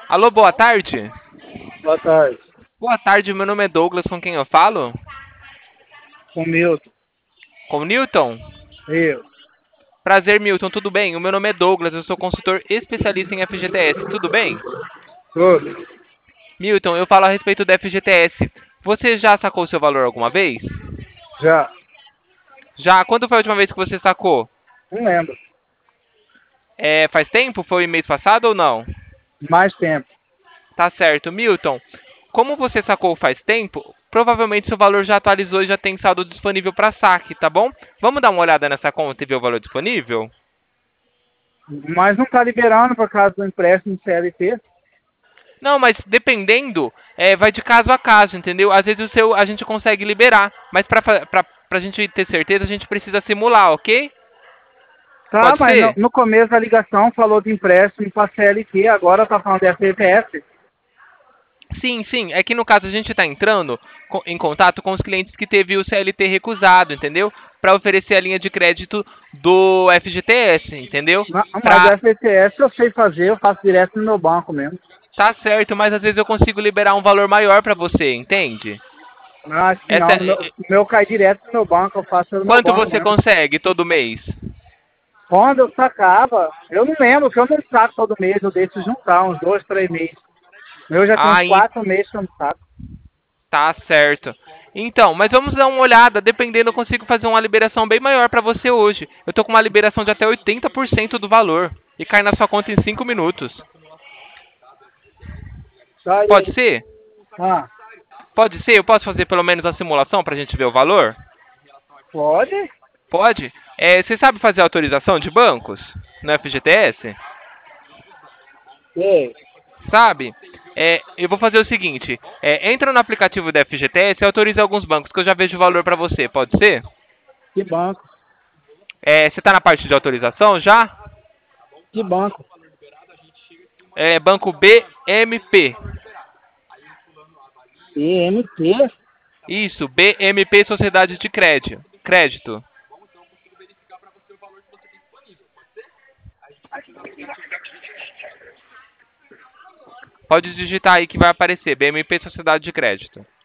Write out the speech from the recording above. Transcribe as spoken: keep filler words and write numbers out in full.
Alô, boa tarde. Boa tarde. Boa tarde, meu nome é Douglas, com quem eu falo? Com o Milton. Com o Newton? Eu. Prazer, Milton, tudo bem? O meu nome é Douglas, eu sou consultor especialista em F G T S, tudo bem? Tudo. Milton, eu falo a respeito do F G T S. Você já sacou seu valor alguma vez? Já. Já? Quando foi a última vez que você sacou? Não lembro. É, faz tempo? Foi mês passado ou não? Mais tempo. Tá certo. Milton, como você sacou faz tempo, provavelmente seu valor já atualizou e já tem saldo disponível para saque, tá bom? Vamos dar uma olhada nessa conta e ver o valor disponível? Mas não está liberando por causa do empréstimo C L T. Não, mas dependendo, é, vai de caso a caso, entendeu? Às vezes o seu a gente consegue liberar, mas para a gente ter certeza, a gente precisa simular, ok? Tá, Pode mas no, ser? no começo da ligação falou de empréstimo para C L T, agora está falando de F G T S. Sim, sim. É que no caso a gente está entrando co- em contato com os clientes que teve o C L T recusado, entendeu? Para oferecer a linha de crédito do F G T S, entendeu? Não, mas Pra... F G T S eu sei fazer, eu faço direto no meu banco mesmo. Tá certo, mas às vezes eu consigo liberar um valor maior para você, entende? Acho que Essa não, no meu, é- o meu cai direto no meu banco, eu faço no meu Quanto banco você mesmo. consegue todo mês? Quando eu sacava, eu não lembro, que eu não saco todo mês, eu deixo juntar uns dois, três meses. Eu já tenho uns Ah, en- quatro meses que eu não saco. tá certo. Então, mas vamos dar uma olhada. Dependendo, eu consigo fazer uma liberação bem maior para você hoje. Eu tô com uma liberação de até oitenta por cento do valor e cai na sua conta em cinco minutos. Tá Pode aí. ser? Ah, Pode ser? Eu posso fazer pelo menos a simulação para a gente ver o valor? pode? Pode? É, você sabe fazer autorização de bancos no F G T S? Sei. Sabe? É, eu vou fazer o seguinte: é, entra no aplicativo da F G T S e autoriza alguns bancos que eu já vejo o valor para você. Pode ser? Que banco? É, você está na parte de autorização já? Que banco? É, banco B M P. E M T? Isso, B M P Sociedade de Crédito. Crédito. Pode digitar aí que vai aparecer. B M P Sociedade de Crédito.